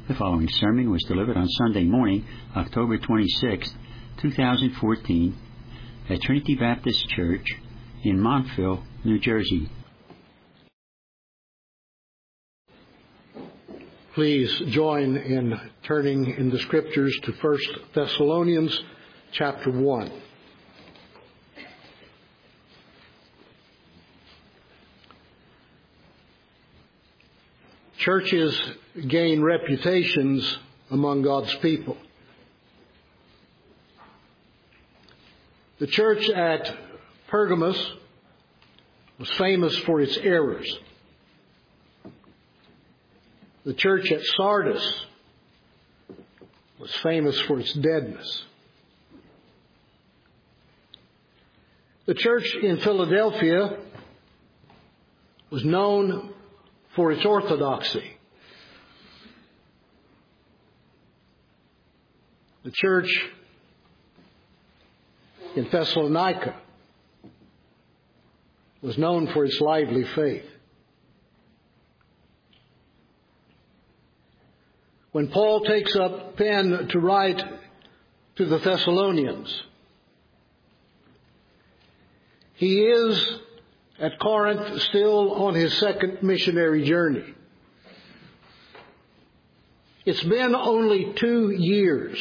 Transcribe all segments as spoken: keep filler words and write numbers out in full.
The following sermon was delivered on Sunday morning, October twenty-sixth, two thousand fourteen, at Trinity Baptist Church in Montville, New Jersey. Please join in turning in the Scriptures to First Thessalonians chapter one. Churches gain reputations among God's people. The church at Pergamos was famous for its errors. The church at Sardis was famous for its deadness. The church in Philadelphia was known for its orthodoxy. The church in Thessalonica was known for its lively faith. When Paul takes up pen to write to the Thessalonians, he is at Corinth still on his second missionary journey. It's been only two years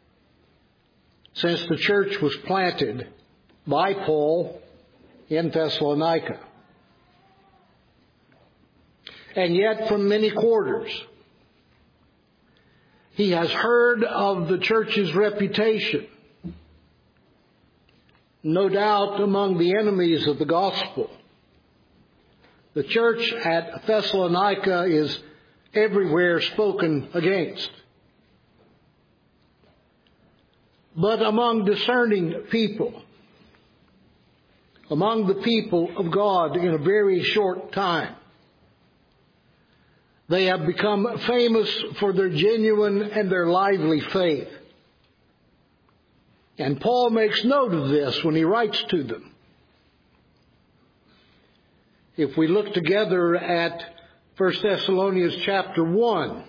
since the church was planted by Paul in Thessalonica. And yet from many quarters, he has heard of the church's reputation, no doubt among the enemies of the gospel. The church at Thessalonica is everywhere spoken against. But among discerning people, among the people of God in a very short time, they have become famous for their genuine and their lively faith. And Paul makes note of this when he writes to them. If we look together at First Thessalonians chapter one,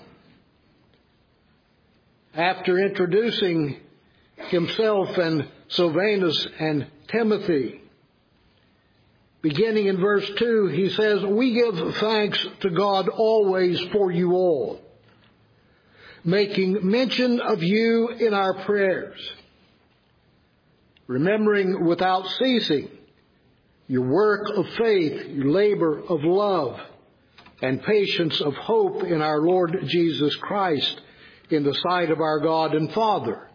after introducing himself and Silvanus and Timothy, beginning in verse two, he says, "We give thanks to God always for you all, making mention of you in our prayers, remembering without ceasing your work of faith, your labor of love, and patience of hope in our Lord Jesus Christ in the sight of our God and Father.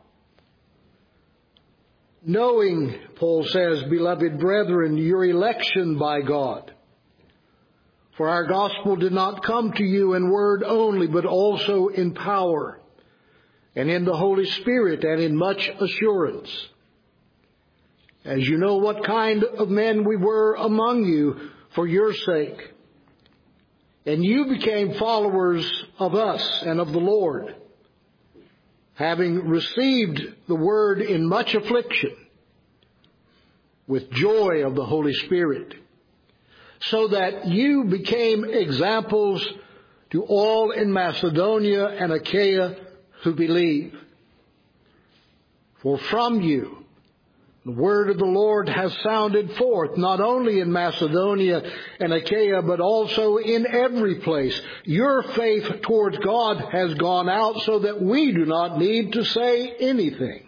Knowing," Paul says, "beloved brethren, your election by God. For our gospel did not come to you in word only, but also in power, and in the Holy Spirit, and in much assurance. As you know what kind of men we were among you for your sake. And you became followers of us and of the Lord, having received the word in much affliction, with joy of the Holy Spirit, so that you became examples to all in Macedonia and Achaia who believe. For from you the word of the Lord has sounded forth, not only in Macedonia and Achaia, but also in every place. Your faith towards God has gone out so that we do not need to say anything.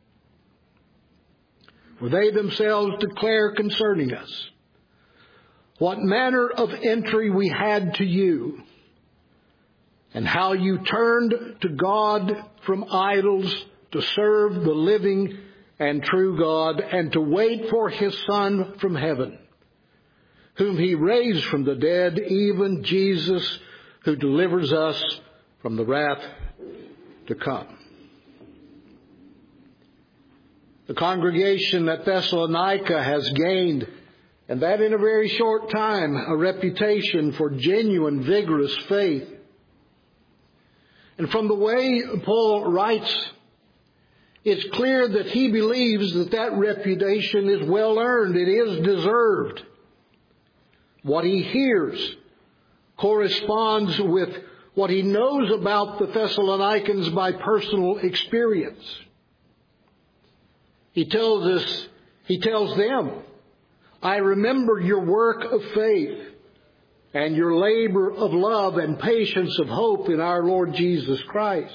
For they themselves declare concerning us what manner of entry we had to you, and how you turned to God from idols to serve the living and true God, and to wait for his Son from heaven, whom he raised from the dead, even Jesus, who delivers us from the wrath to come." The congregation at Thessalonica has gained, and that in a very short time, a reputation for genuine, vigorous faith. And from the way Paul writes, it's clear that he believes that that reputation is well earned. It is deserved. What he hears corresponds with what he knows about the Thessalonians by personal experience. He tells us, he tells them, I remember your work of faith and your labor of love and patience of hope in our Lord Jesus Christ.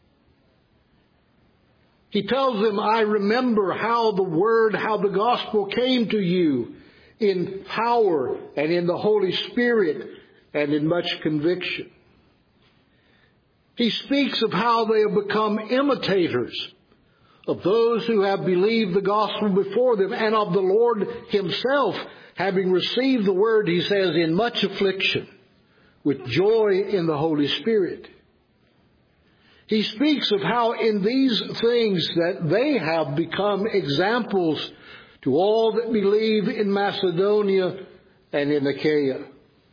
He tells them, I remember how the word, how the gospel came to you in power and in the Holy Spirit and in much conviction. He speaks of how they have become imitators of those who have believed the gospel before them, and of the Lord himself, having received the word, he says, in much affliction, with joy in the Holy Spirit. He speaks of how in these things that they have become examples to all that believe in Macedonia and in Achaia.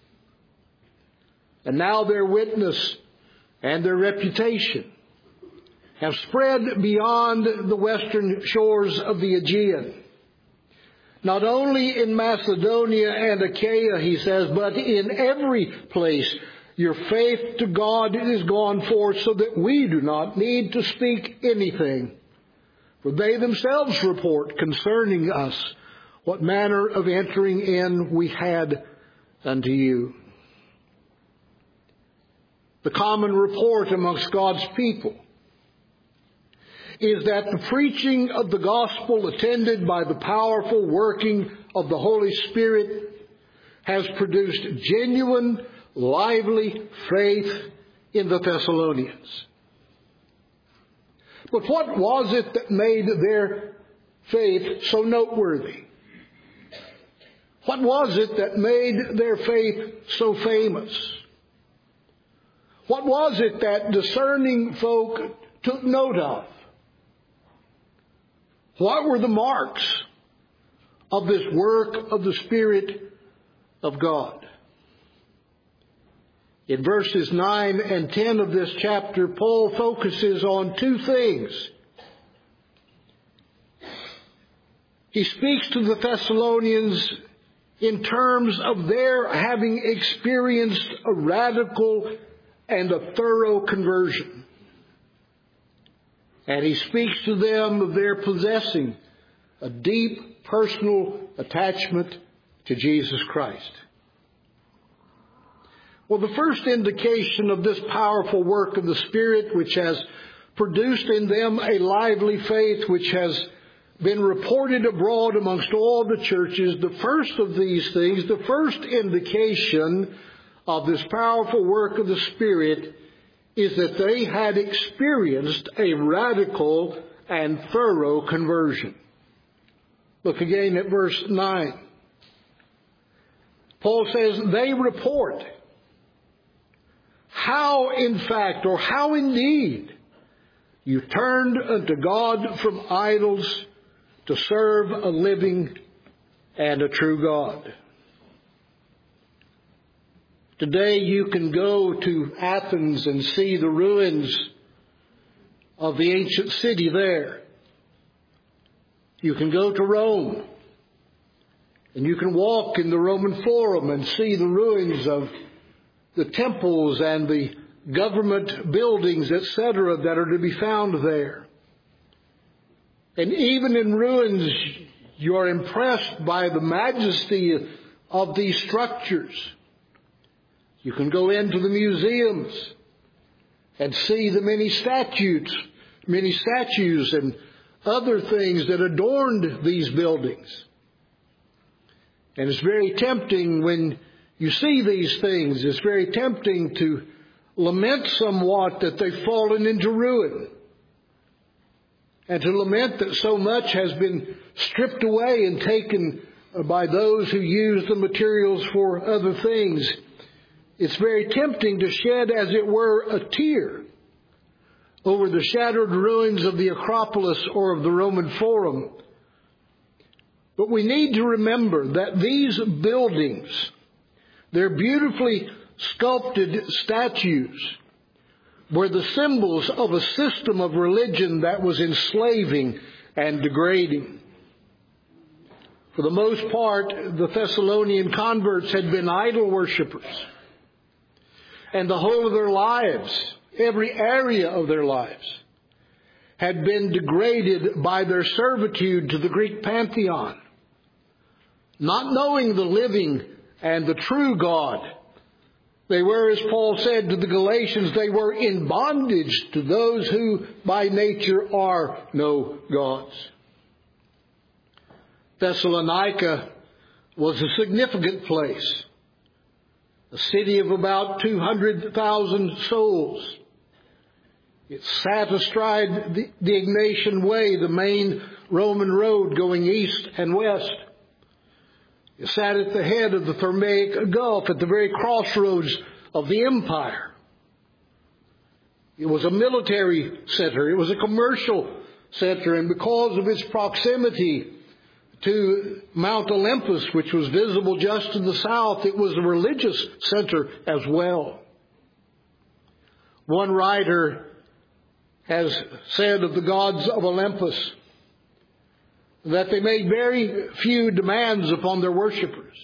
And now their witness and their reputation have spread beyond the western shores of the Aegean. Not only in Macedonia and Achaia, he says, but in every place your faith to God is gone forth, so that we do not need to speak anything. For they themselves report concerning us what manner of entering in we had unto you. The common report amongst God's people is that the preaching of the gospel, attended by the powerful working of the Holy Spirit, has produced genuine, lively faith in the Thessalonians. But what was it that made their faith so noteworthy? What was it that made their faith so famous? What was it that discerning folk took note of? What were the marks of this work of the Spirit of God? In verses nine and ten of this chapter, Paul focuses on two things. He speaks to the Thessalonians in terms of their having experienced a radical and a thorough conversion. And he speaks to them of their possessing a deep personal attachment to Jesus Christ. Well, the first indication of this powerful work of the Spirit, which has produced in them a lively faith, which has been reported abroad amongst all the churches, the first of these things, the first indication of this powerful work of the Spirit, is that they had experienced a radical and thorough conversion. Look again at verse nine. Paul says, they report how in fact, or how indeed, you turned unto God from idols to serve a living and a true God. Today you can go to Athens and see the ruins of the ancient city there. You can go to Rome and you can walk in the Roman Forum and see the ruins of the temples and the government buildings, et cetera, that are to be found there. And even in ruins, you are impressed by the majesty of these structures. You can go into the museums and see the many statues, many statues and other things that adorned these buildings. And it's very tempting when you see these things, it's very tempting to lament somewhat that they've fallen into ruin. And to lament that so much has been stripped away and taken by those who use the materials for other things. It's very tempting to shed, as it were, a tear over the shattered ruins of the Acropolis or of the Roman Forum. But we need to remember that these buildings, they're beautifully sculpted statues, were the symbols of a system of religion that was enslaving and degrading. For the most part, the Thessalonian converts had been idol worshippers. and the whole of their lives, every area of their lives, had been degraded by their servitude to the Greek pantheon. Not knowing the living and the true God, they were, as Paul said to the Galatians, they were in bondage to those who by nature are no gods. Thessalonica was a significant place, a city of about two hundred thousand souls. It sat astride the, the Ignatian Way, the main Roman road going east and west. It sat at the head of the Thermaic Gulf, at the very crossroads of the empire. It was a military center. It was a commercial center. And because of its proximity to Mount Olympus, which was visible just to the south, it was a religious center as well. One writer has said of the gods of Olympus that they made very few demands upon their worshipers.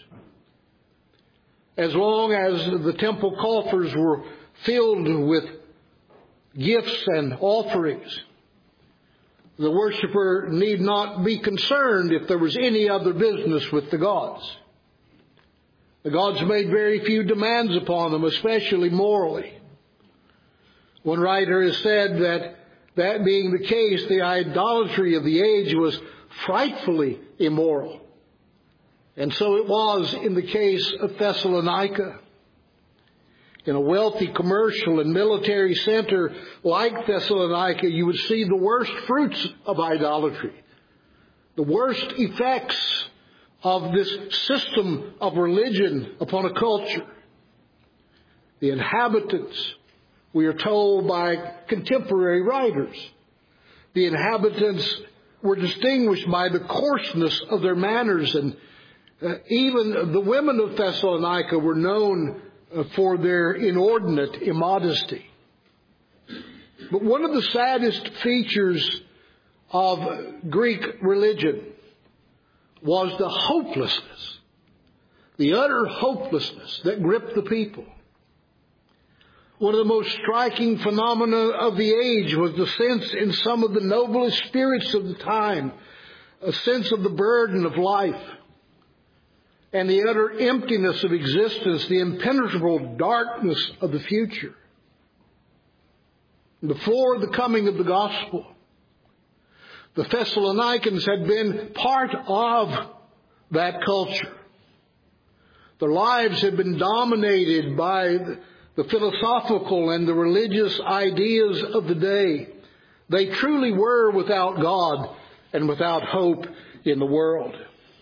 As long as the temple coffers were filled with gifts and offerings, the worshiper need not be concerned if there was any other business with the gods. The gods made very few demands upon them, especially morally. One writer has said that, that being the case, the idolatry of the age was frightfully immoral. And so it was in the case of Thessalonica. In a wealthy commercial and military center like Thessalonica, you would see the worst fruits of idolatry, the worst effects of this system of religion upon a culture. The inhabitants, we are told by contemporary writers, the inhabitants were distinguished by the coarseness of their manners, and uh, even the women of Thessalonica were known uh, for their inordinate immodesty. But one of the saddest features of Greek religion was the hopelessness, the utter hopelessness that gripped the people. One of the most striking phenomena of the age was the sense in some of the noblest spirits of the time, a sense of the burden of life and the utter emptiness of existence, the impenetrable darkness of the future. Before the coming of the gospel, the Thessalonians had been part of that culture. Their lives had been dominated by the philosophical and the religious ideas of the day. They truly were without God and without hope in the world.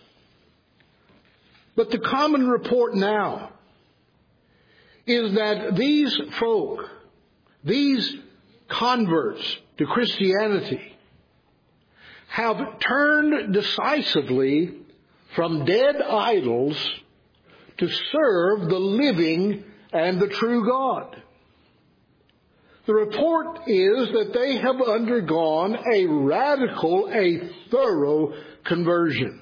But the common report now is that these folk, these converts to Christianity, have turned decisively from dead idols to serve the living and the true God. The report is that they have undergone a radical, a thorough conversion.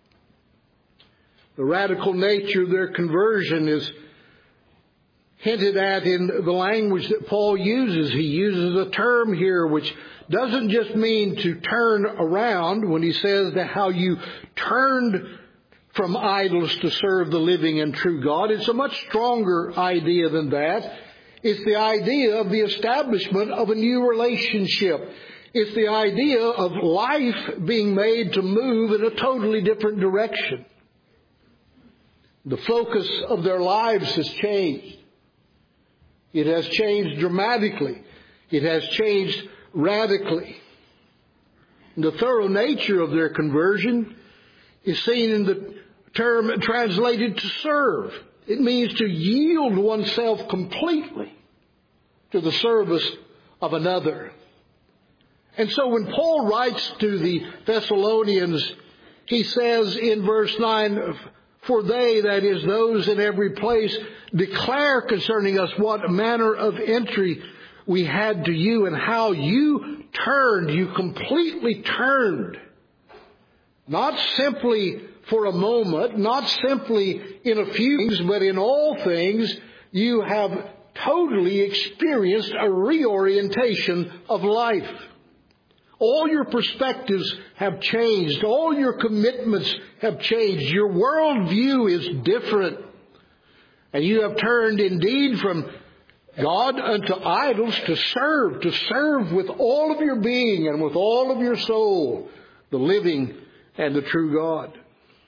The radical nature of their conversion is hinted at in the language that Paul uses. He uses a term here which doesn't just mean to turn around when he says that how you turned from idols to serve the living and true God. It's a much stronger idea than that. It's the idea of the establishment of a new relationship. It's the idea of life being made to move in a totally different direction. The focus of their lives has changed. It has changed dramatically. It has changed radically. The thorough nature of their conversion is seen in the term translated to serve. It means to yield oneself completely to the service of another. And so when Paul writes to the Thessalonians, he says in verse nine, "For they, that is, those in every place, declare concerning us what manner of entry we had to you and how you turned, you completely turned, not simply for a moment, not simply in a few things, but in all things you have totally experienced a reorientation of life. All your perspectives have changed. All your commitments have changed. Your worldview is different. And you have turned indeed from God unto idols to serve, to serve with all of your being and with all of your soul, the living and the true God.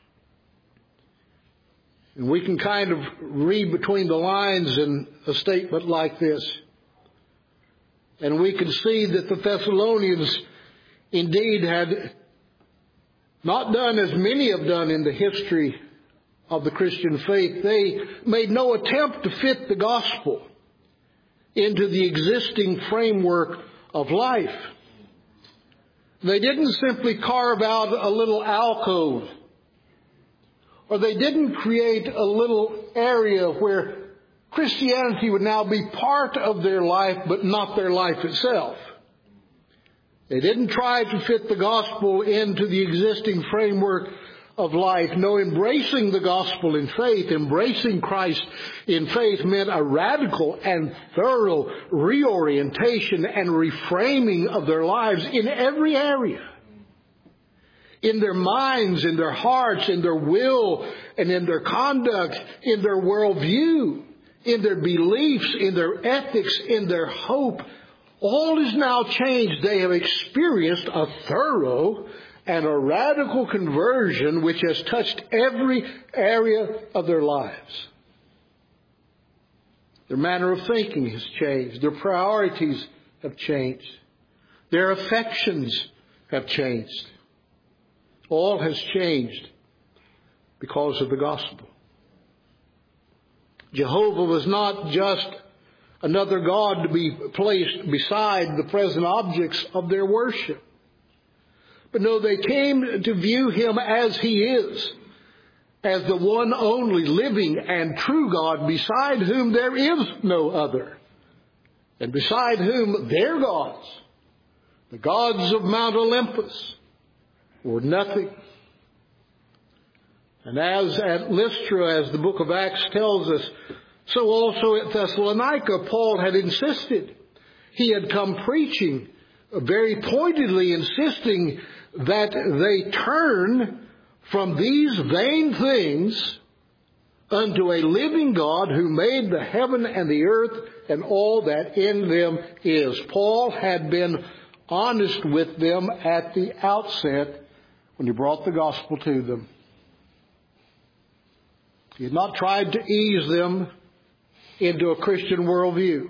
And we can kind of read between the lines in a statement like this. And we can see that the Thessalonians indeed had not done as many have done in the history of the Christian faith. They made no attempt to fit the gospel into the existing framework of life. They didn't simply carve out a little alcove, or they didn't create a little area where Christianity would now be part of their life, but not their life itself. They didn't try to fit the gospel into the existing framework of life. No, embracing the gospel in faith, embracing Christ in faith meant a radical and thorough reorientation and reframing of their lives in every area. In their minds, in their hearts, in their will, and in their conduct, in their worldview, in their beliefs, in their ethics, in their hope. All is now changed. They have experienced a thorough and a radical conversion which has touched every area of their lives. Their manner of thinking has changed. Their priorities have changed. Their affections have changed. All has changed because of the gospel. Jehovah was not just another God to be placed beside the present objects of their worship. But no, they came to view Him as He is, as the one only living and true God, beside whom there is no other, and beside whom their gods, the gods of Mount Olympus, were nothing. And as at Lystra, as the book of Acts tells us, so also at Thessalonica, Paul had insisted. He had come preaching, very pointedly insisting that they turn from these vain things unto a living God who made the heaven and the earth and all that in them is. Paul had been honest with them at the outset when he brought the gospel to them. He had not tried to ease them into a Christian worldview.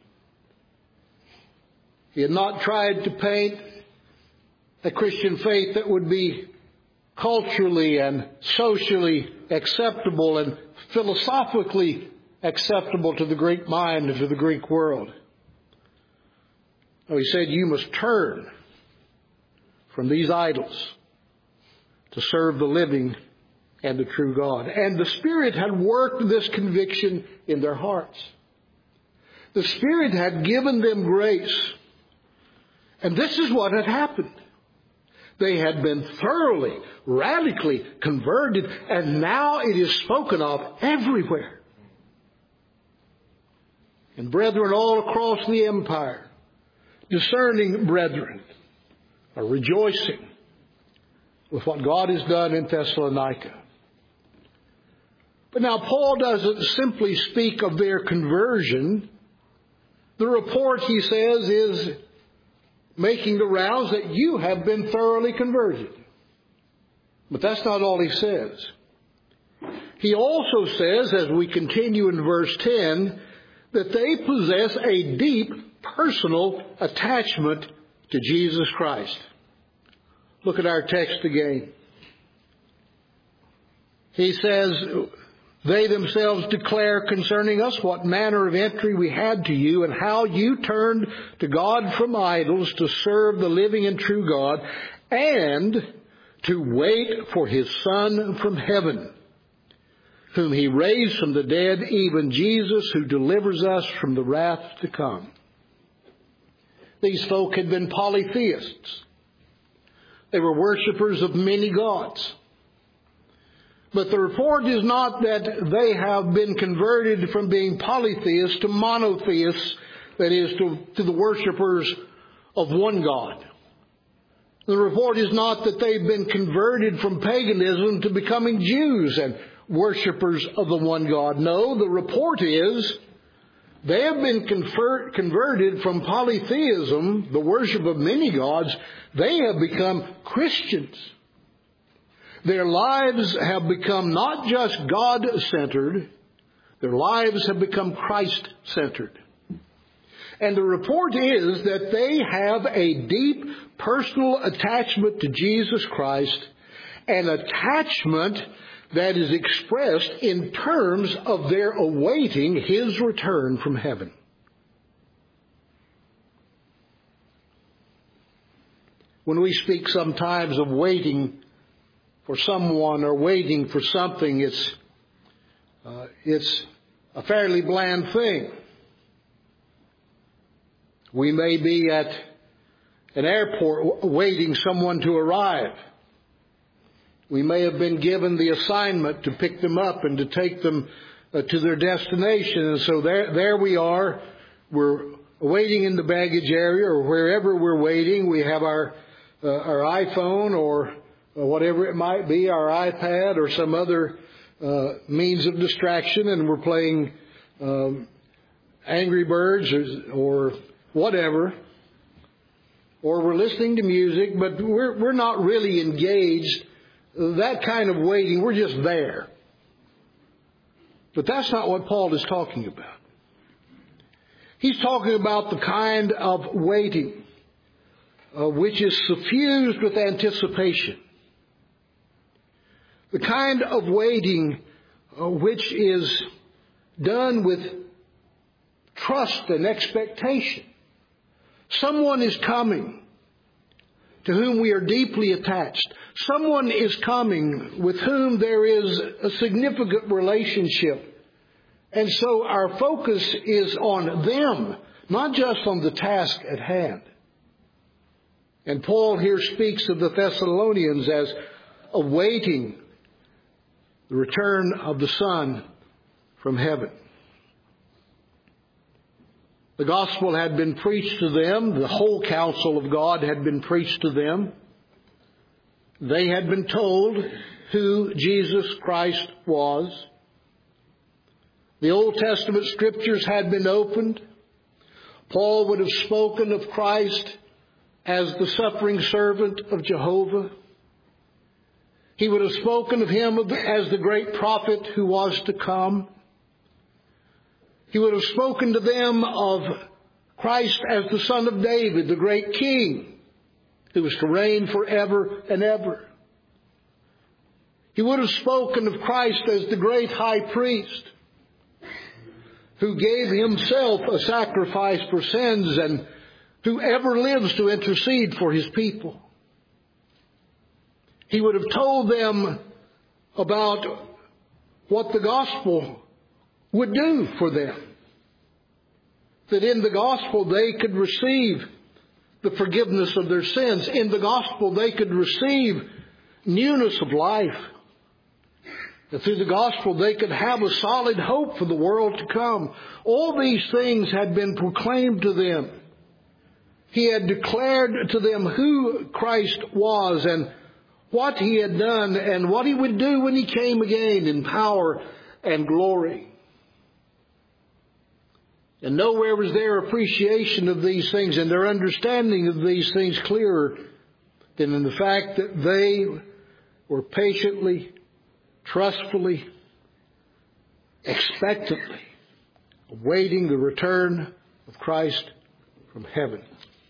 He had not tried to paint a Christian faith that would be culturally and socially acceptable and philosophically acceptable to the Greek mind and to the Greek world. No, he said, you must turn from these idols to serve the living and the true God. And the Spirit had worked this conviction in their hearts. The Spirit had given them grace. And this is what had happened. They had been thoroughly, radically converted, and now it is spoken of everywhere. And brethren all across the empire, discerning brethren, are rejoicing with what God has done in Thessalonica. But now Paul doesn't simply speak of their conversion. The report, he says, is making the rounds that you have been thoroughly converted. But that's not all he says. He also says, as we continue in verse ten, that they possess a deep personal attachment to Jesus Christ. Look at our text again. He says, they themselves declare concerning us what manner of entry we had to you and how you turned to God from idols to serve the living and true God and to wait for His Son from heaven, whom He raised from the dead, even Jesus, who delivers us from the wrath to come. These folk had been polytheists. They were worshipers of many gods. But the report is not that they have been converted from being polytheists to monotheists, that is, to, to the worshipers of one God. The report is not that they've been converted from paganism to becoming Jews and worshipers of the one God. No, the report is they have been convert, converted from polytheism, the worship of many gods. They have become Christians. Their lives have become not just God-centered, their lives have become Christ-centered. And the report is that they have a deep personal attachment to Jesus Christ, an attachment that is expressed in terms of their awaiting His return from heaven. When we speak sometimes of waiting for someone or waiting for something, it's uh, it's a fairly bland thing. We may be at an airport waiting someone to arrive. We may have been given the assignment to pick them up and to take them uh, to their destination. And so there, there we are. We're waiting in the baggage area or wherever we're waiting. We have our uh, our iPhone or uh, whatever it might be, our iPad or some other uh, means of distraction, and we're playing um, Angry Birds or, or whatever, or we're listening to music, but we're we're not really engaged. That kind of waiting, we're just there. But that's not what Paul is talking about. He's talking about the kind of waiting uh, which is suffused with anticipation. The kind of waiting uh, which is done with trust and expectation. Someone is coming to whom we are deeply attached. Someone is coming with whom there is a significant relationship. And so our focus is on them, not just on the task at hand. And Paul here speaks of the Thessalonians as awaiting the return of the Son from heaven. The gospel had been preached to them. The whole counsel of God had been preached to them. They had been told who Jesus Christ was. The Old Testament scriptures had been opened. Paul would have spoken of Christ as the suffering servant of Jehovah. He would have spoken of Him as the great prophet who was to come. He would have spoken to them of Christ as the Son of David, the great King, who was to reign forever and ever. He would have spoken of Christ as the great high priest, who gave Himself a sacrifice for sins and who ever lives to intercede for His people. He would have told them about what the gospel would do for them. That in the gospel they could receive the forgiveness of their sins. In the gospel they could receive newness of life. That through the gospel they could have a solid hope for the world to come. All these things had been proclaimed to them. He had declared to them who Christ was and what He had done and what He would do when He came again in power and glory. And nowhere was their appreciation of these things and their understanding of these things clearer than in the fact that they were patiently, trustfully, expectantly awaiting the return of Christ from heaven.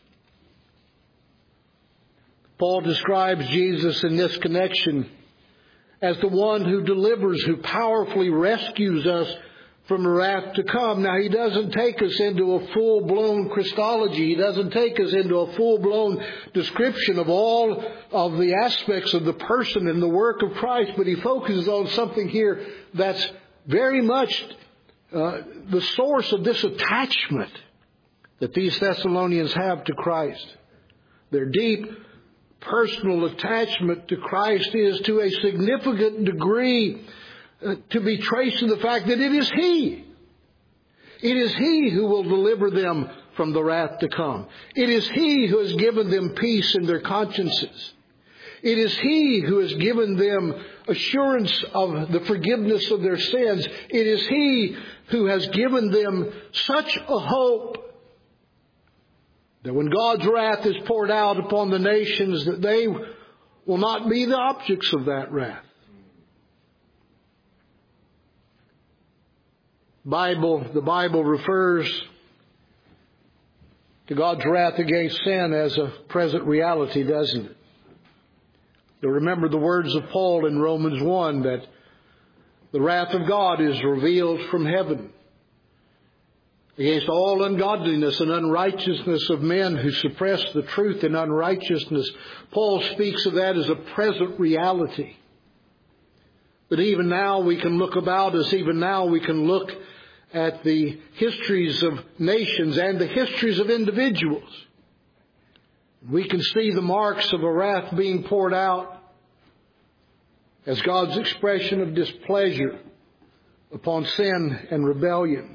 Paul describes Jesus in this connection as the one who delivers, who powerfully rescues us from the wrath to come. Now, He doesn't take us into a full-blown Christology. He doesn't take us into a full-blown description of all of the aspects of the person and the work of Christ, but He focuses on something here that's very much uh, the source of this attachment that these Thessalonians have to Christ. Their deep personal attachment to Christ is to a significant degree uh, to be traced to the fact that it is He. It is He who will deliver them from the wrath to come. It is He who has given them peace in their consciences. It is He who has given them assurance of the forgiveness of their sins. It is He who has given them such a hope that when God's wrath is poured out upon the nations, that they will not be the objects of that wrath. Bible, the Bible refers to God's wrath against sin as a present reality, doesn't it? You'll remember the words of Paul in Romans one, that the wrath of God is revealed from heaven against all ungodliness and unrighteousness of men who suppress the truth in unrighteousness. Paul speaks of that as a present reality. But even now we can look about us, even now we can look at the histories of nations and the histories of individuals. We can see the marks of a wrath being poured out as God's expression of displeasure upon sin and rebellion.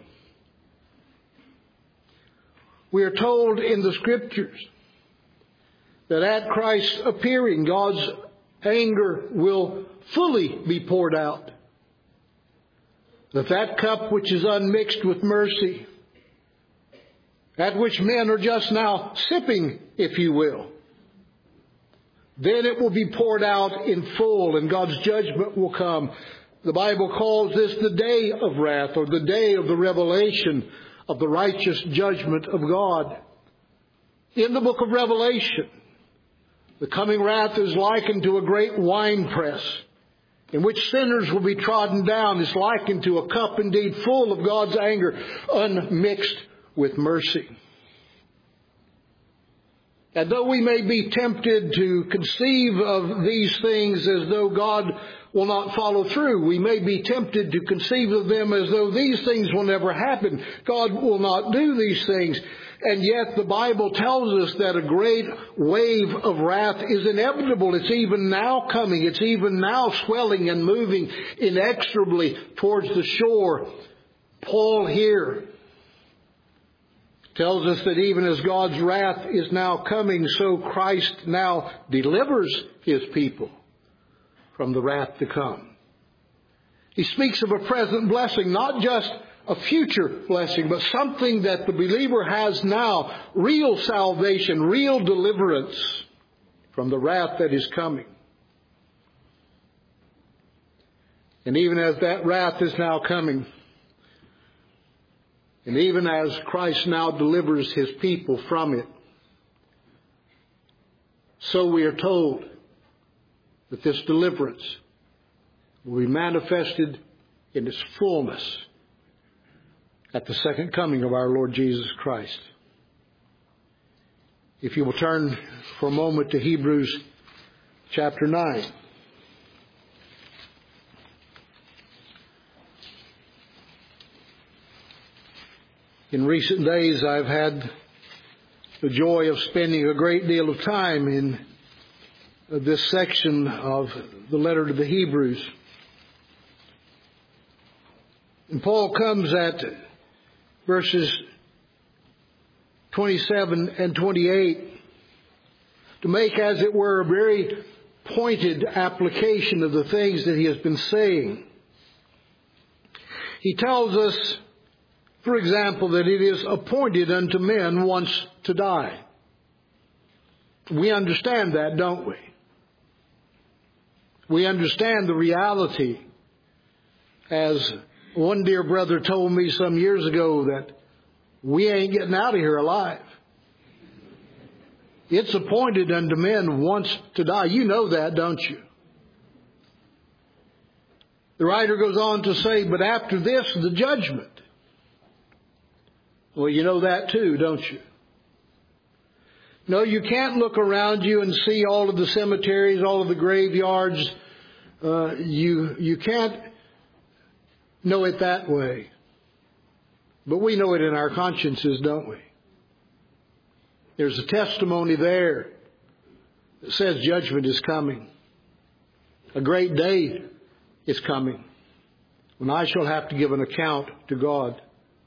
We are told in the Scriptures that at Christ's appearing, God's anger will fully be poured out. That that cup which is unmixed with mercy, at which men are just now sipping, if you will, then it will be poured out in full and God's judgment will come. The Bible calls this the day of wrath, or the day of the revelation of the righteous judgment of God. In the book of Revelation, the coming wrath is likened to a great winepress in which sinners will be trodden down. It's likened to a cup indeed full of God's anger, unmixed with mercy. And though we may be tempted to conceive of these things as though God will not follow through, we may be tempted to conceive of them as though these things will never happen. God will not do these things. And yet the Bible tells us that a great wave of wrath is inevitable. It's even now coming. It's even now swelling and moving inexorably towards the shore. Paul here tells us that even as God's wrath is now coming, so Christ now delivers His people from the wrath to come. He speaks of a present blessing, not just a future blessing, but something that the believer has now, real salvation, real deliverance from the wrath that is coming. And even as that wrath is now coming, and even as Christ now delivers His people from it, so we are told that this deliverance will be manifested in its fullness at the second coming of our Lord Jesus Christ. If you will turn for a moment to Hebrews chapter nine. In recent days, I've had the joy of spending a great deal of time in this section of the letter to the Hebrews. And Paul comes at verses twenty-seven and twenty-eight to make, as it were, a very pointed application of the things that he has been saying. He tells us, for example, that it is appointed unto men once to die. We understand that, don't we? We understand the reality, as one dear brother told me some years ago, that we ain't getting out of here alive. It's appointed unto men once to die. You know that, don't you? The writer goes on to say, but after this, the judgment. Well, you know that too, don't you? No, you can't look around you and see all of the cemeteries, all of the graveyards. Uh, you, you can't know it that way. But we know it in our consciences, don't we? There's a testimony there that says judgment is coming. A great day is coming when I shall have to give an account to God.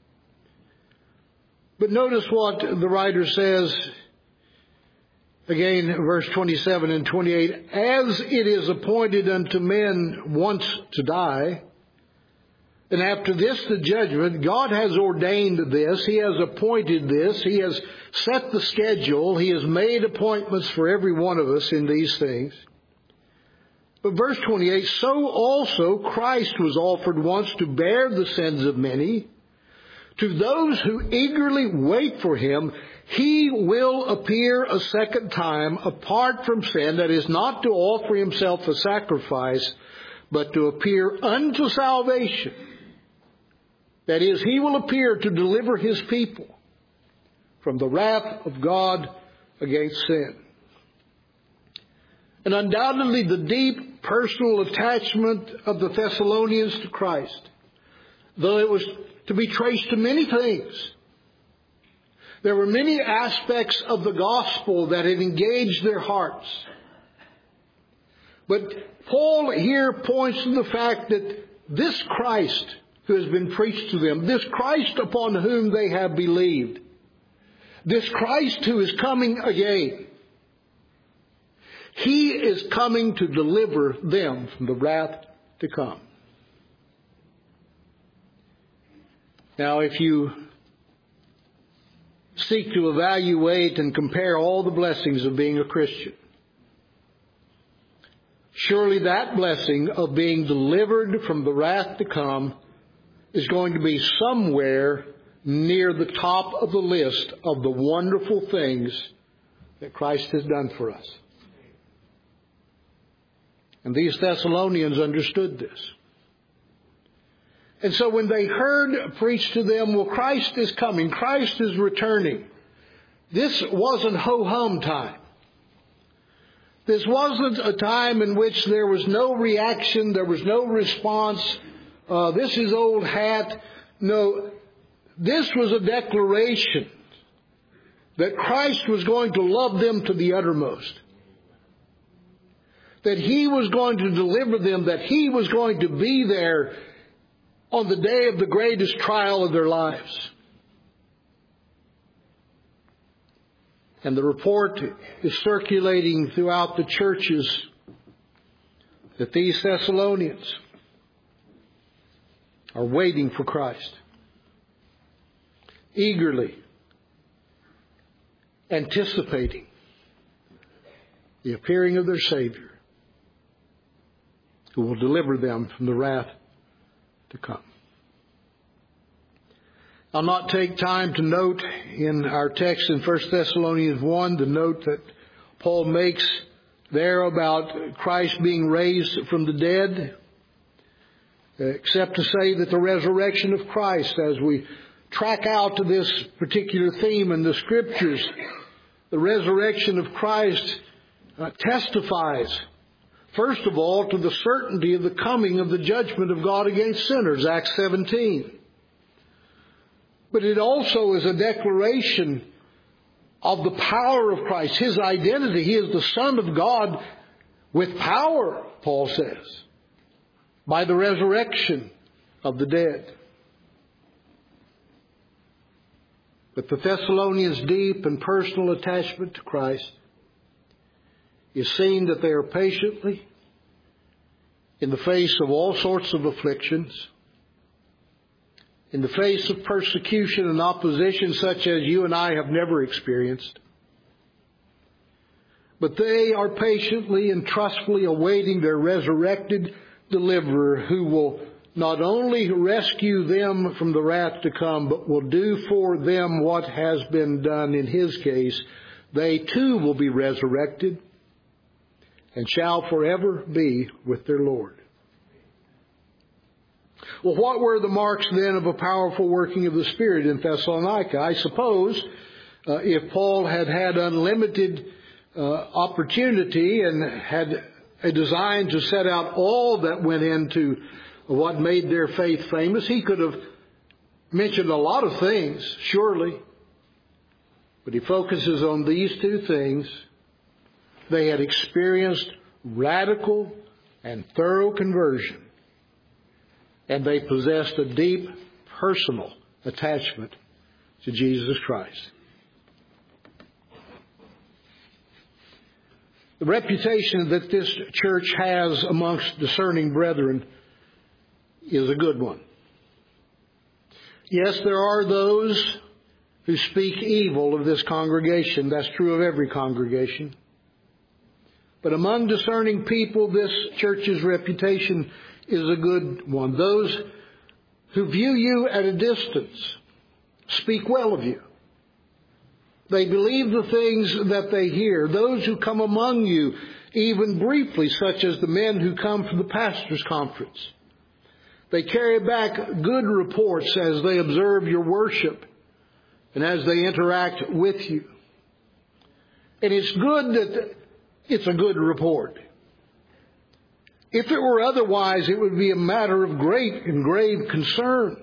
But notice what the writer says again, verse twenty-seven and twenty-eight. As it is appointed unto men once to die, and after this the judgment, God has ordained this. He has appointed this. He has set the schedule. He has made appointments for every one of us in these things. But verse twenty-eight, so also Christ was offered once to bear the sins of many. To those who eagerly wait for him, he will appear a second time apart from sin, that is, not to offer himself a sacrifice, but to appear unto salvation. That is, he will appear to deliver his people from the wrath of God against sin. And undoubtedly the deep personal attachment of the Thessalonians to Christ, though it was to be traced to many things, there were many aspects of the gospel that had engaged their hearts. But Paul here points to the fact that this Christ who has been preached to them, this Christ upon whom they have believed, this Christ who is coming again, he is coming to deliver them from the wrath to come. Now, if you seek to evaluate and compare all the blessings of being a Christian, surely that blessing of being delivered from the wrath to come is going to be somewhere near the top of the list of the wonderful things that Christ has done for us. And these Thessalonians understood this. And so when they heard preached to them, well, Christ is coming, Christ is returning, this wasn't ho-hum time. This wasn't a time in which there was no reaction, there was no response. Uh, this is old hat. No, this was a declaration that Christ was going to love them to the uttermost. That he was going to deliver them, that he was going to be there on the day of the greatest trial of their lives. And the report is circulating throughout the churches that these Thessalonians are waiting for Christ, eagerly anticipating the appearing of their Savior, who will deliver them from the wrath to come. I'll not take time to note in our text in First Thessalonians one, the note that Paul makes there about Christ being raised from the dead, except to say that the resurrection of Christ, as we track out to this particular theme in the Scriptures, the resurrection of Christ uh, testifies, first of all, to the certainty of the coming of the judgment of God against sinners, Acts seventeen. But it also is a declaration of the power of Christ, his identity. He is the Son of God with power, Paul says, by the resurrection of the dead. But the Thessalonians' deep and personal attachment to Christ is seen that they are patiently, in the face of all sorts of afflictions, in the face of persecution and opposition such as you and I have never experienced. But they are patiently and trustfully awaiting their resurrected deliverer, who will not only rescue them from the wrath to come, but will do for them what has been done in his case. They too will be resurrected and shall forever be with their Lord. Well, what were the marks then of a powerful working of the Spirit in Thessalonica? I suppose uh, if Paul had had unlimited uh, opportunity and had a design to set out all that went into what made their faith famous, he could have mentioned a lot of things, surely. But he focuses on these two things: they had experienced radical and thorough conversion, and they possessed a deep personal attachment to Jesus Christ. The reputation that this church has amongst discerning brethren is a good one. Yes, there are those who speak evil of this congregation. That's true of every congregation. But among discerning people, this church's reputation is a good one. Those who view you at a distance speak well of you. They believe the things that they hear. Those who come among you, even briefly, such as the men who come from the pastor's conference, they carry back good reports as they observe your worship and as they interact with you. And it's good that it's a good report. If it were otherwise, it would be a matter of great and grave concern.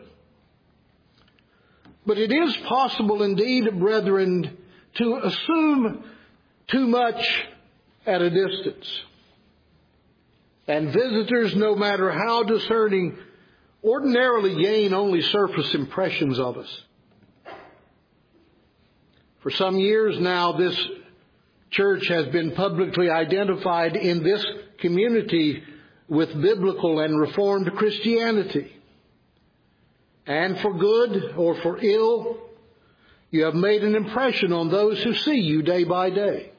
But it is possible indeed, brethren, to assume too much at a distance. And visitors, no matter how discerning, ordinarily gain only surface impressions of us. For some years now, this church has been publicly identified in this community with biblical and Reformed Christianity. And for good or for ill, you have made an impression on those who see you day by day.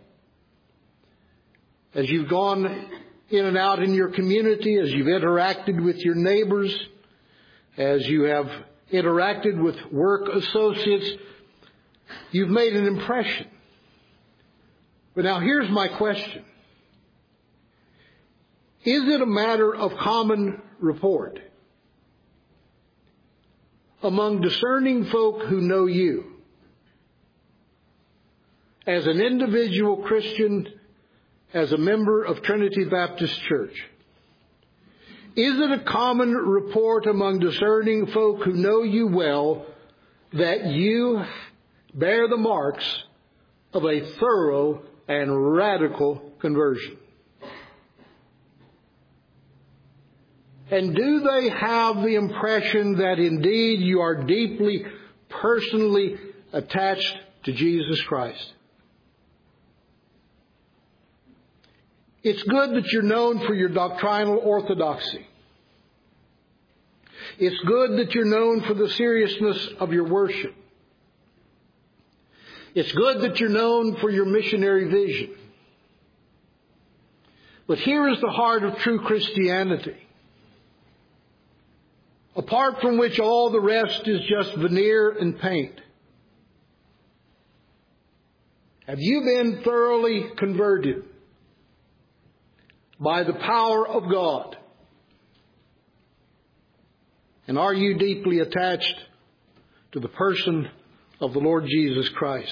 As you've gone in and out in your community, as you've interacted with your neighbors, as you have interacted with work associates, you've made an impression. But now here's my question. Is it a matter of common report among discerning folk who know you as an individual Christian, as a member of Trinity Baptist Church? Is it a common report among discerning folk who know you well that you bear the marks of a thorough and radical conversion? And do they have the impression that indeed you are deeply, personally attached to Jesus Christ? It's good that you're known for your doctrinal orthodoxy. It's good that you're known for the seriousness of your worship. It's good that you're known for your missionary vision. But here is the heart of true Christianity, apart from which all the rest is just veneer and paint. Have you been thoroughly converted by the power of God? And are you deeply attached to the person of the Lord Jesus Christ?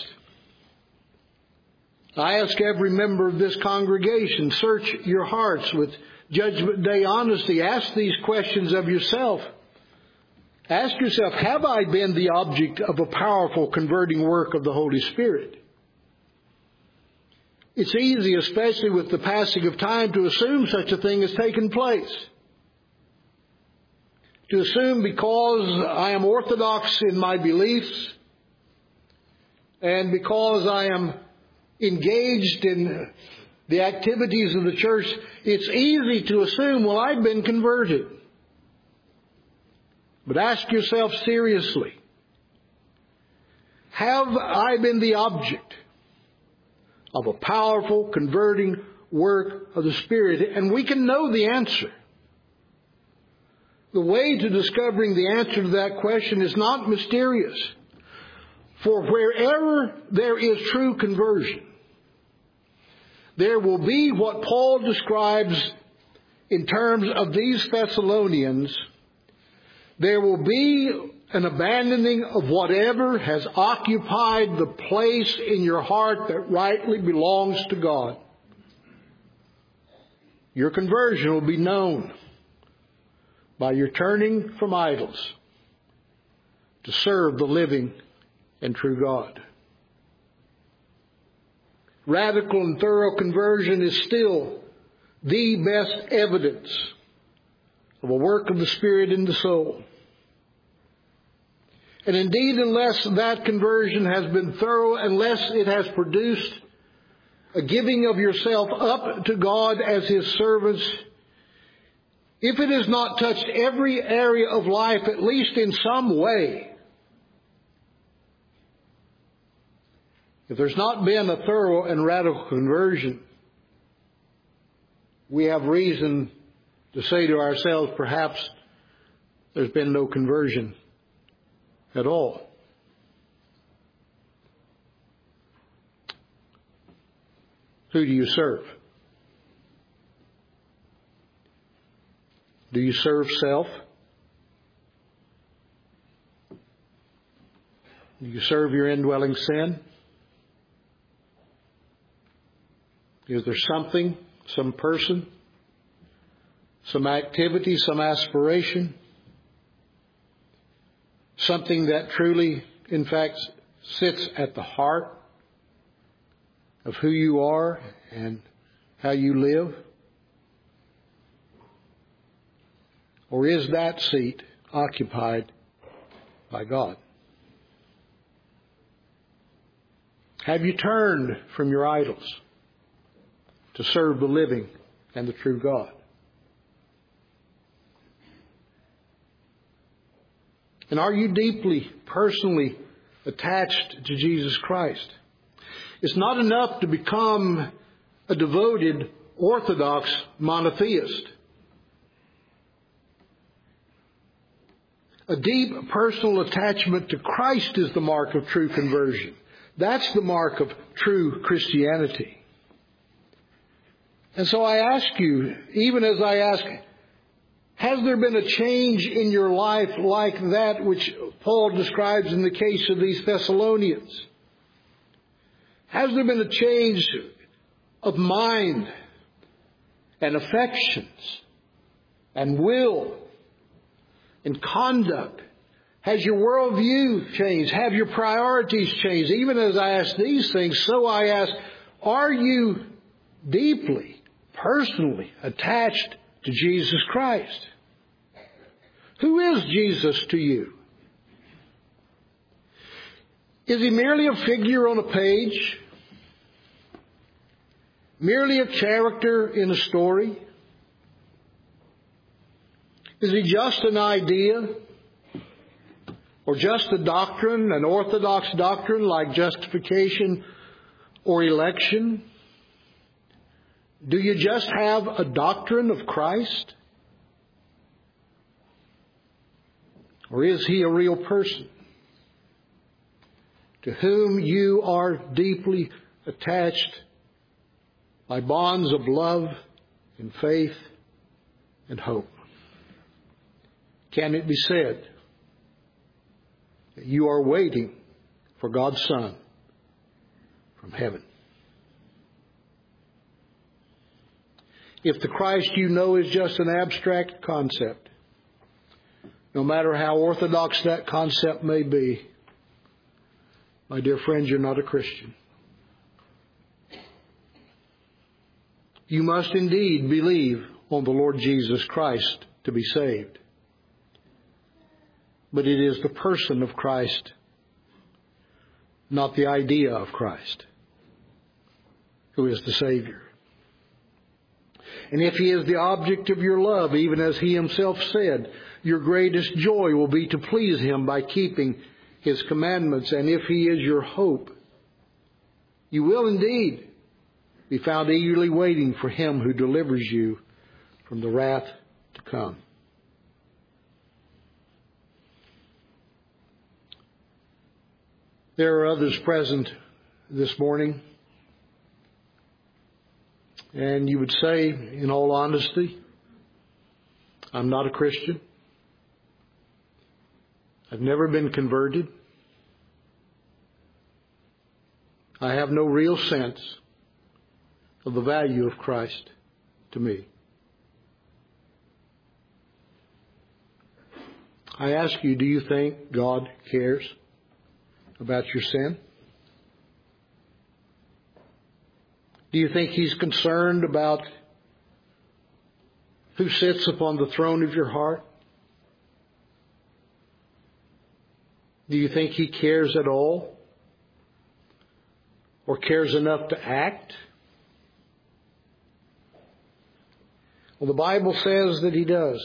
I ask every member of this congregation, search your hearts with Judgment Day honesty. Ask these questions of yourself. Ask yourself, have I been the object of a powerful converting work of the Holy Spirit? It's easy, especially with the passing of time, to assume such a thing has taken place. To assume because I am orthodox in my beliefs and because I am engaged in the activities of the church, it's easy to assume, well, I've been converted. But ask yourself seriously, have I been the object of a powerful converting work of the Spirit? And we can know the answer. The way to discovering the answer to that question is not mysterious. For wherever there is true conversion, there will be what Paul describes in terms of these Thessalonians. There will be an abandoning of whatever has occupied the place in your heart that rightly belongs to God. Your conversion will be known by your turning from idols to serve the living and true God. radical and thorough conversion is still the best evidence of a work of the Spirit in the soul. And indeed, unless that conversion has been thorough, unless it has produced a giving of yourself up to God as His servants, if it has not touched every area of life, at least in some way, if there's not been a thorough and radical conversion, we have reason to say to ourselves, perhaps there's been no conversion at all. Who do you serve? Do you serve self? Do you serve your indwelling sin? Is there something, some person, some activity, some aspiration, something that truly, in fact, sits at the heart of who you are and how you live? Or is that seat occupied by God? Have you turned from your idols to serve the living and the true God? And are you deeply, personally attached to Jesus Christ? It's not enough to become a devoted, orthodox monotheist. A deep personal attachment to Christ is the mark of true conversion. That's the mark of true Christianity. And so I ask you, even as I ask, has there been a change in your life like that which Paul describes in the case of these Thessalonians? Has there been a change of mind and affections and will and conduct? Has your worldview changed? Have your priorities changed? Even as I ask these things, so I ask, are you deeply, personally attached to Jesus Christ? Who is Jesus to you? Is He merely a figure on a page? Merely a character in a story? Is He just an idea? Or just a doctrine, an orthodox doctrine like justification or election? Do you just have a doctrine of Christ? Or is He a real person to whom you are deeply attached by bonds of love and faith and hope? Can it be said that you are waiting for God's Son from heaven? If the Christ you know is just an abstract concept, no matter how orthodox that concept may be, my dear friends, you're not a Christian. You must indeed believe on the Lord Jesus Christ to be saved. But it is the person of Christ, not the idea of Christ, who is the Savior. And if He is the object of your love, even as He Himself said, your greatest joy will be to please Him by keeping His commandments. And if He is your hope, you will indeed be found eagerly waiting for Him who delivers you from the wrath to come. There are others present this morning, and you would say, in all honesty, I'm not a Christian. I've never been converted. I have no real sense of the value of Christ to me. I ask you, do you think God cares about your sin? Do you think He's concerned about who sits upon the throne of your heart? Do you think He cares at all? Or cares enough to act? Well, the Bible says that He does.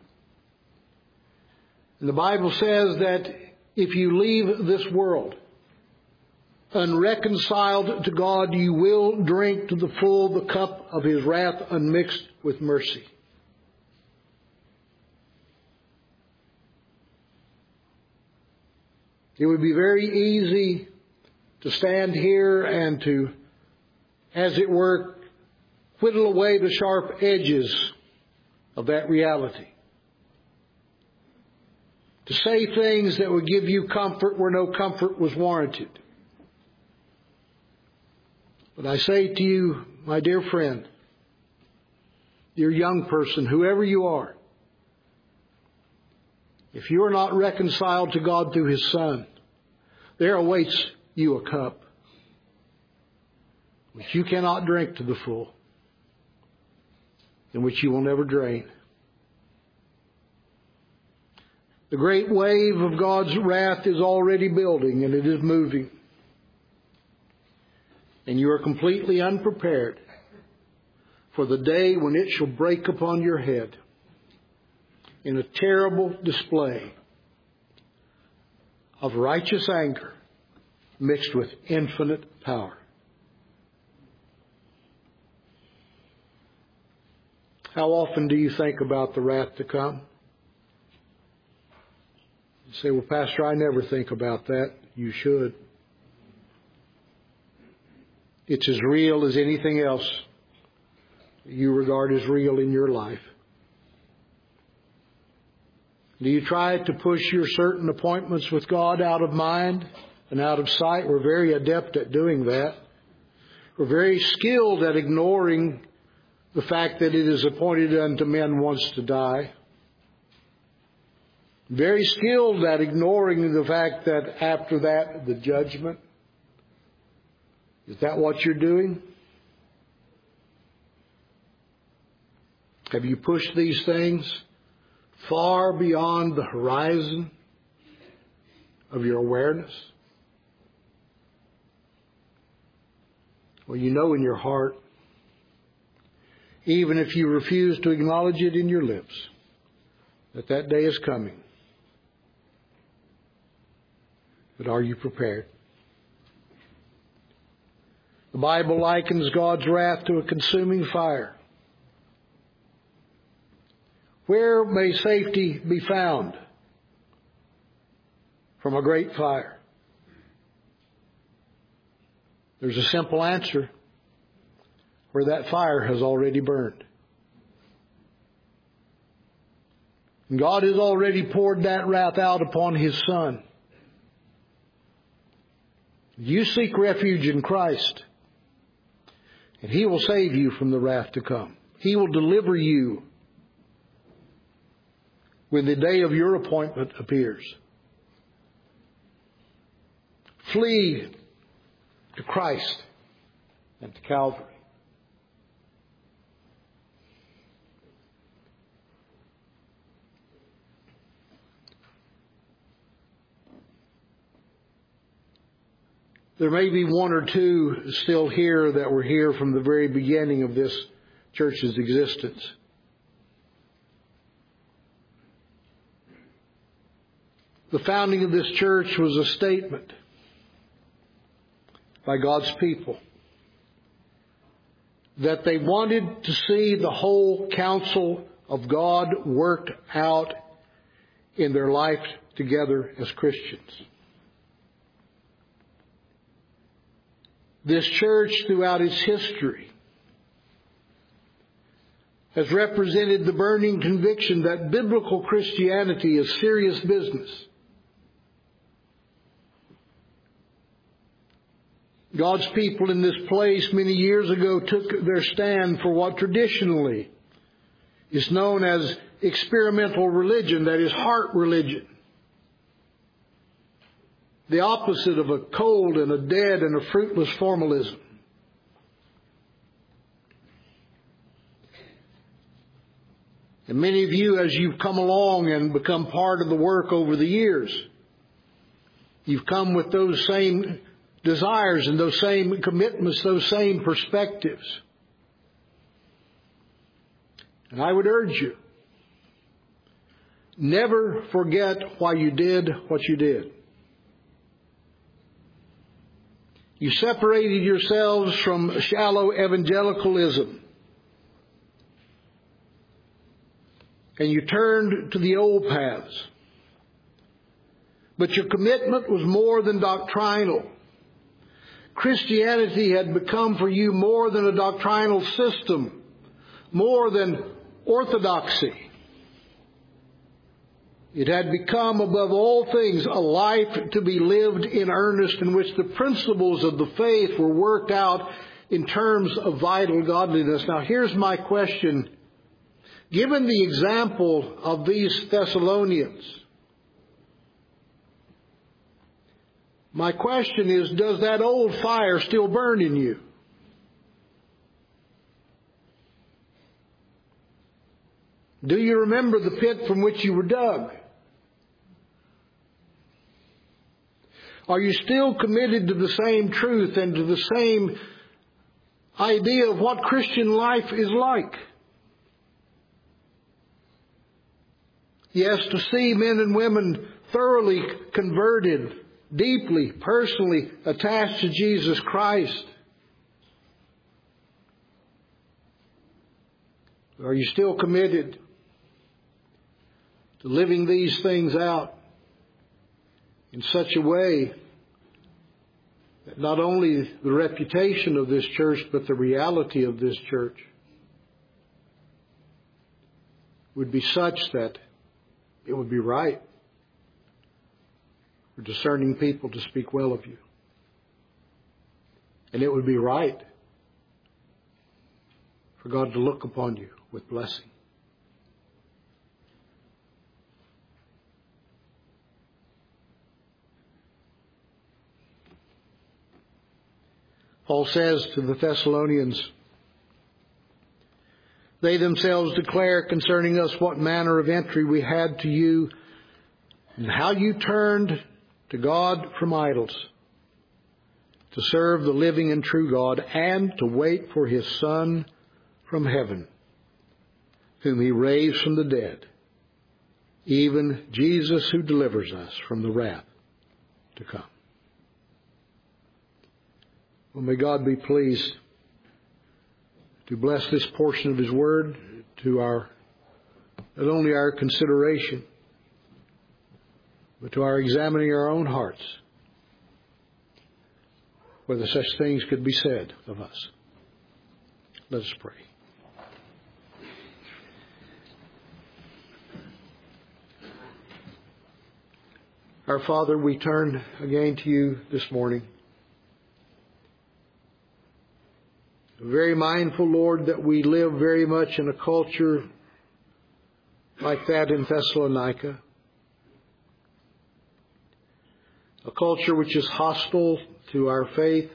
And the Bible says that if you leave this world unreconciled to God, you will drink to the full the cup of His wrath unmixed with mercy. It would be very easy to stand here and to, as it were, whittle away the sharp edges of that reality. To say things that would give you comfort where no comfort was warranted. But I say to you, my dear friend, dear young person, whoever you are, if you are not reconciled to God through His Son, there awaits you a cup which you cannot drink to the full, and which you will never drain. The great wave of God's wrath is already building, and it is moving. And you are completely unprepared for the day when it shall break upon your head in a terrible display of righteous anger mixed with infinite power. How often do you think about the wrath to come? You say, well, Pastor, I never think about that. You should. It's as real as anything else you regard as real in your life. Do you try to push your certain appointments with God out of mind and out of sight? We're very adept at doing that. We're very skilled at ignoring the fact that it is appointed unto men once to die. Very skilled at ignoring the fact that after that, the judgment. Is that what you're doing? Have you pushed these things far beyond the horizon of your awareness? Well, you know in your heart, even if you refuse to acknowledge it in your lips, that that day is coming. But are you prepared? The Bible likens God's wrath to a consuming fire. Where may safety be found from a great fire? There's a simple answer. Where that fire has already burned. And God has already poured that wrath out upon His Son. You seek refuge in Christ, and He will save you from the wrath to come. He will deliver you when the day of your appointment appears. Flee to Christ and to Calvary. There may be one or two still here that were here from the very beginning of this church's existence. The founding of this church was a statement by God's people that they wanted to see the whole counsel of God worked out in their life together as Christians. This church, throughout its history, has represented the burning conviction that biblical Christianity is serious business. God's people in this place many years ago took their stand for what traditionally is known as experimental religion, that is, heart religion. The opposite of a cold and a dead and a fruitless formalism. And many of you, as you've come along and become part of the work over the years, you've come with those same desires and those same commitments, those same perspectives. And I would urge you, never forget why you did what you did. You separated yourselves from shallow evangelicalism. And you turned to the old paths. But your commitment was more than doctrinal. Christianity had become for you more than a doctrinal system, more than orthodoxy. It had become, above all things, a life to be lived in earnest, in which the principles of the faith were worked out in terms of vital godliness. Now, here's my question. Given the example of these Thessalonians, my question is, does that old fire still burn in you? Do you remember the pit from which you were dug? Are you still committed to the same truth and to the same idea of what Christian life is like? Yes, to see men and women thoroughly converted, deeply, personally attached to Jesus Christ. Are you still committed to living these things out in such a way that not only the reputation of this church, but the reality of this church would be such that it would be right for discerning people to speak well of you? And it would be right for God to look upon you with blessing. Paul says to the Thessalonians, they themselves declare concerning us what manner of entry we had to you, and how you turned to God from idols, to serve the living and true God, and to wait for His Son from heaven, whom He raised from the dead, even Jesus, who delivers us from the wrath to come. Well, may God be pleased to bless this portion of His Word to our, not only our consideration, but to our examining our own hearts, whether such things could be said of us. Let us pray. Our Father, we turn again to you this morning. Very mindful, Lord, that we live very much in a culture like that in Thessalonica. A culture which is hostile to our faith.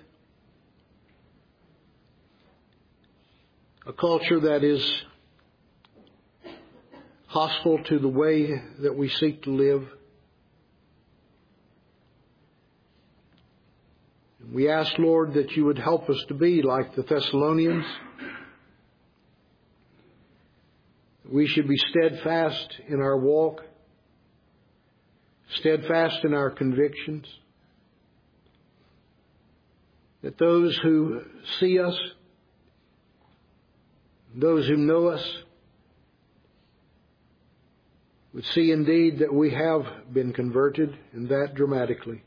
A culture that is hostile to the way that we seek to live. We ask, Lord, that you would help us to be like the Thessalonians. We should be steadfast in our walk, steadfast in our convictions. That those who see us, those who know us, would see indeed that we have been converted, and that dramatically.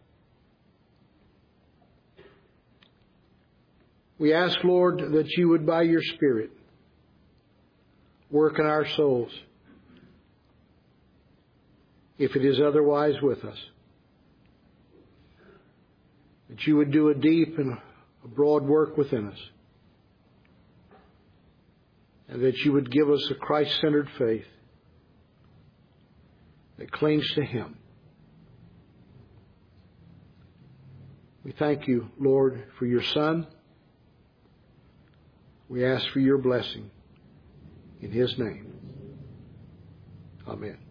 We ask, Lord, that you would, by your Spirit, work in our souls, if it is otherwise with us. That you would do a deep and a broad work within us. And that you would give us a Christ-centered faith that clings to Him. We thank you, Lord, for your Son. We ask for your blessing in His name. Amen.